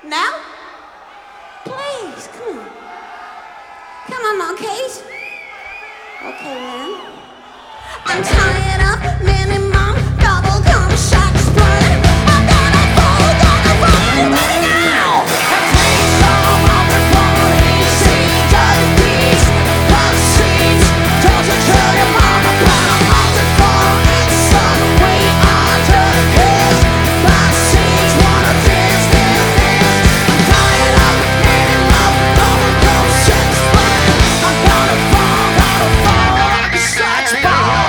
Now? Please, come on. Come on, monkeys. Okay, man. I'm tired of minimum double cum shack spread. I'm gonna fall right now. Take some of the phony seekers, please. Love seeds, don't you tell your mama about a mountain for and some we are to kiss. My seeds wanna dance, dance, dance. I'm tired of minimum double cum shack spread. I'm gonna fall like a sex ball.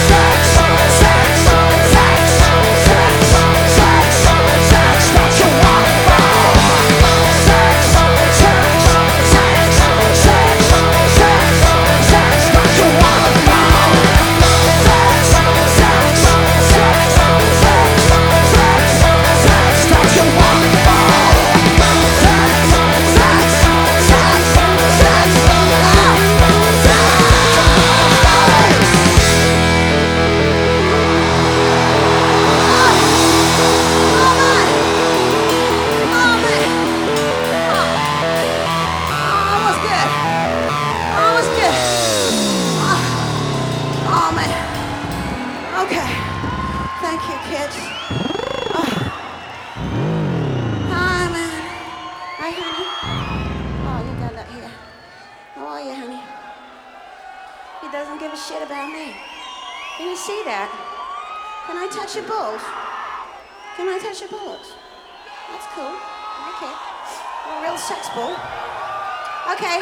Okay, thank you, kids. Hi, man. Hi, honey. Oh, you got that here. How are you, honey? He doesn't give a shit about me. Can you see that? Can I touch your balls? Can I touch your balls? That's cool. Okay. A real sex ball. Okay.